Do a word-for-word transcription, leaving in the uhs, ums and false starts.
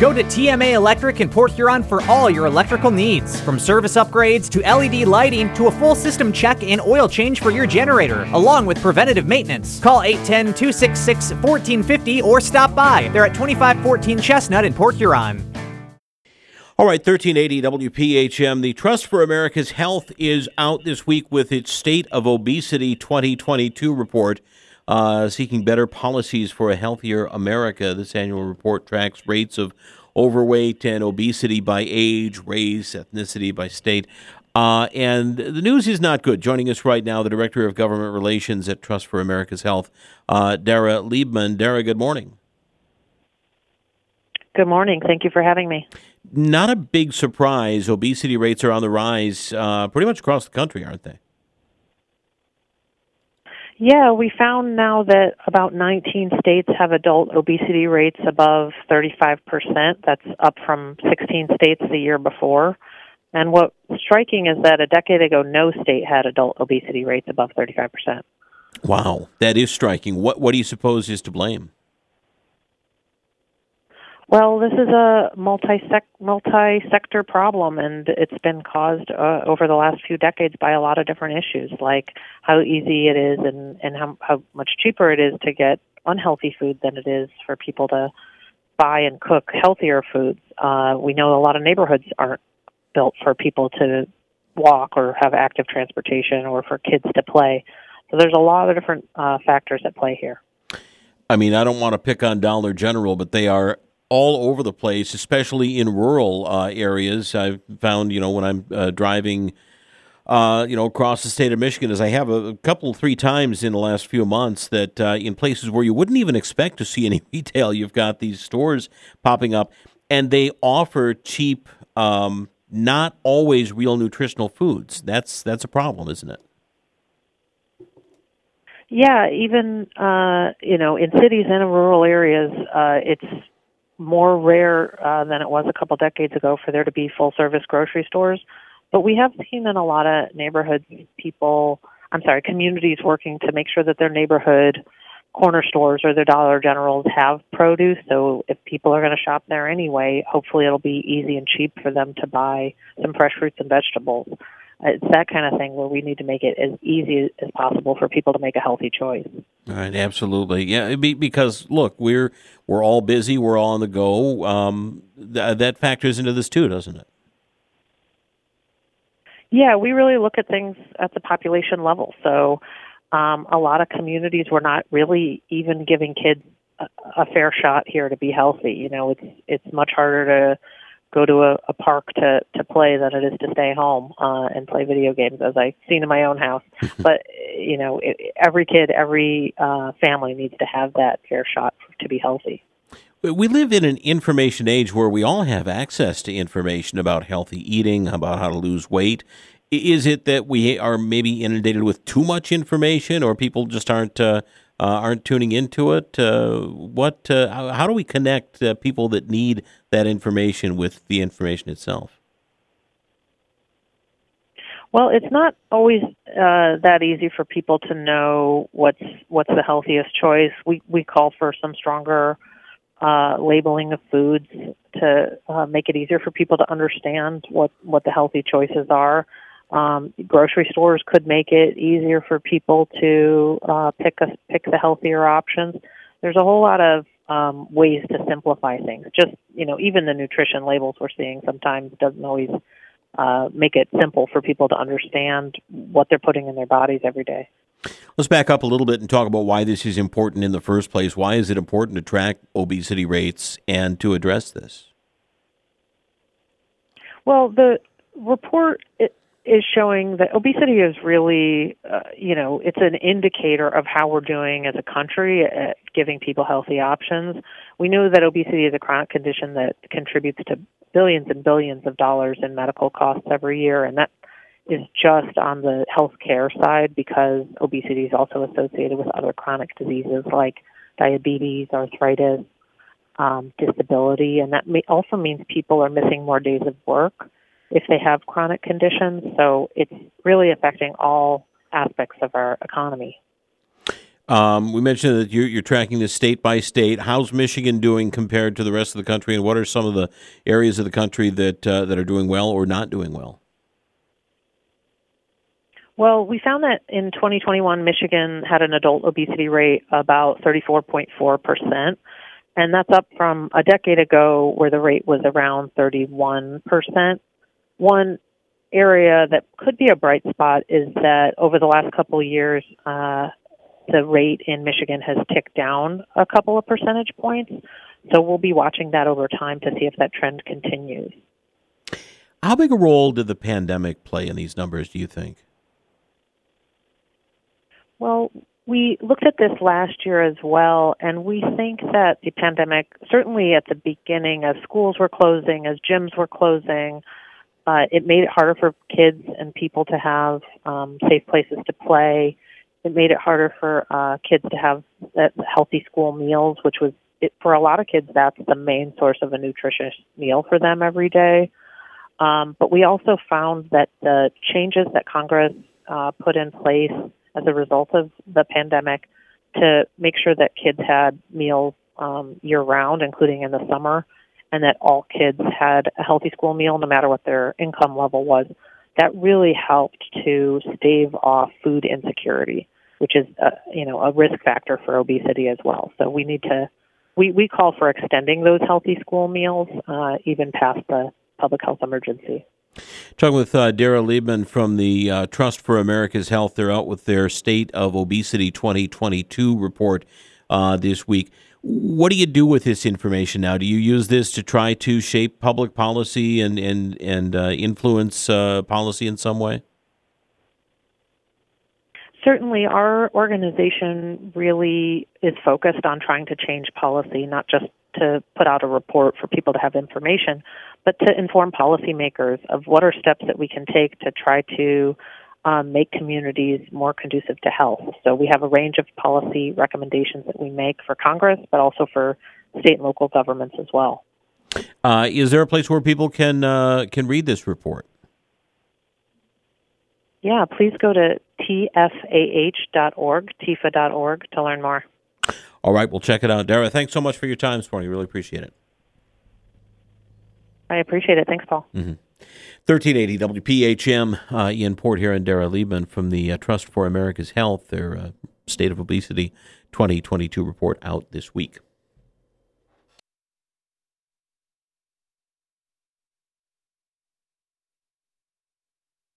Go to T M A Electric in Port Huron for all your electrical needs. From service upgrades to L E D lighting to a full system check and oil change for your generator, along with preventative maintenance. Call eight one zero, two six six, one four five zero or stop by. They're at twenty-five fourteen Chestnut in Port Huron. All right, thirteen eighty W P H M. The Trust for America's Health is out this week with its State of Obesity twenty twenty-two report, uh, seeking better policies for a healthier America. This annual report tracks rates of overweight and obesity by age, race, ethnicity, by state. Uh, and the news is not good. Joining us right now, the Director of Government Relations at Trust for America's Health, uh, Dara Liebman. Dara, good morning. Good morning. Thank you for having me. Not a big surprise. Obesity rates are on the rise uh, pretty much across the country, aren't they? Yeah, we found now that about nineteen states have adult obesity rates above thirty-five percent. That's up from sixteen states the year before. And what's striking is that a decade ago, no state had adult obesity rates above thirty-five percent. Wow, that is striking. What, what do you suppose is to blame? Well, this is a multi-sec- multi-sector problem, and it's been caused uh, over the last few decades by a lot of different issues, like how easy it is and, and how, how much cheaper it is to get unhealthy food than it is for people to buy and cook healthier foods. Uh, we know a lot of neighborhoods aren't built for people to walk or have active transportation or for kids to play. So there's a lot of different uh, factors at play here. I mean, I don't want to pick on Dollar General, but they are all over the place, especially in rural uh, areas. I've found, you know, when I'm uh, driving, uh, you know, across the state of Michigan, as I have a, a couple, three times in the last few months, that uh, in places where you wouldn't even expect to see any retail, you've got these stores popping up, and they offer cheap, um, not always real nutritional foods. That's that's a problem, isn't it? Yeah, even, uh, you know, in cities and in rural areas, uh, it's more rare uh, than it was a couple decades ago for there to be full-service grocery stores. But we have seen in a lot of neighborhoods people, I'm sorry, communities working to make sure that their neighborhood corner stores or their Dollar Generals have produce. So if people are going to shop there anyway, hopefully it'll be easy and cheap for them to buy some fresh fruits and vegetables. It's that kind of thing where we need to make it as easy as possible for people to make a healthy choice. All right, absolutely. Yeah, be, because, look, we're we're all busy, we're all on the go. Um, th- that factors into this too, doesn't it? Yeah, we really look at things at the population level. So um, a lot of communities were not really even giving kids a, a fair shot here to be healthy. You know, it's it's much harder to go to a, a park to, to play than it is to stay home uh, and play video games, as I've seen in my own house. But, you know, it, every kid, every uh, family needs to have that fair shot to be healthy. We live in an information age where we all have access to information about healthy eating, about how to lose weight. Is it that we are maybe inundated with too much information, or people just aren't uh, uh, aren't tuning into it? Uh, what? Uh, how, how do we connect uh, people that need that information with the information itself? Well, it's not always uh, that easy for people to know what's what's the healthiest choice. We we call for some stronger uh, labeling of foods to uh, make it easier for people to understand what, what the healthy choices are. Um, grocery stores could make it easier for people to uh, pick a, pick the healthier options. There's a whole lot of um, ways to simplify things. Just, you know, even the nutrition labels we're seeing sometimes doesn't always uh, make it simple for people to understand what they're putting in their bodies every day. Let's back up a little bit and talk about why this is important in the first place. Why is it important to track obesity rates and to address this? Well, the report it, is showing that obesity is really, uh, you know, it's an indicator of how we're doing as a country at giving people healthy options. We know that obesity is a chronic condition that contributes to billions and billions of dollars in medical costs every year, and that is just on the health care side because obesity is also associated with other chronic diseases like diabetes, arthritis, um, disability, and that may also means people are missing more days of work if they have chronic conditions. So it's really affecting all aspects of our economy. Um, we mentioned that you're, you're tracking this state by state. How's Michigan doing compared to the rest of the country, and what are some of the areas of the country that uh, that are doing well or not doing well? Well, we found that in twenty twenty-one, Michigan had an adult obesity rate about thirty-four point four percent, and that's up from a decade ago where the rate was around thirty-one percent. One area that could be a bright spot is that over the last couple of years, uh, the rate in Michigan has ticked down a couple of percentage points. So we'll be watching that over time to see if that trend continues. How big a role did the pandemic play in these numbers, do you think? Well, we looked at this last year as well, and we think that the pandemic, certainly at the beginning as schools were closing, as gyms were closing, uh, it made it harder for kids and people to have um, safe places to play. It made it harder for uh, kids to have uh, healthy school meals, which was, it, for a lot of kids, that's the main source of a nutritious meal for them every day. Um, but we also found that the changes that Congress uh, put in place as a result of the pandemic to make sure that kids had meals um, year-round, including in the summer, and that all kids had a healthy school meal no matter what their income level was, that really helped to stave off food insecurity, which is a, you know, a risk factor for obesity as well. So we need to, we, we call for extending those healthy school meals uh, even past the public health emergency. Talking with uh, Dara Liebman from the uh, Trust for America's Health. They're out with their State of Obesity twenty twenty-two report uh, this week. What do you do with this information now? Do you use this to try to shape public policy and, and, and uh, influence uh, policy in some way? Certainly, our organization really is focused on trying to change policy, not just to put out a report for people to have information, but to inform policymakers of what are steps that we can take to try to um, make communities more conducive to health. So we have a range of policy recommendations that we make for Congress, but also for state and local governments as well. Uh, is there a place where people can uh, can read this report? Yeah, please go to T F A H dot org, T F A dot org, to learn more. All right, we'll check it out. Dara, thanks so much for your time this morning. Really appreciate it. I appreciate it. Thanks, Paul. Mm-hmm. thirteen eighty W P H M, uh, Ian Port here and Dara Liebman from the uh, Trust for America's Health, their uh, State of Obesity twenty twenty-two report out this week.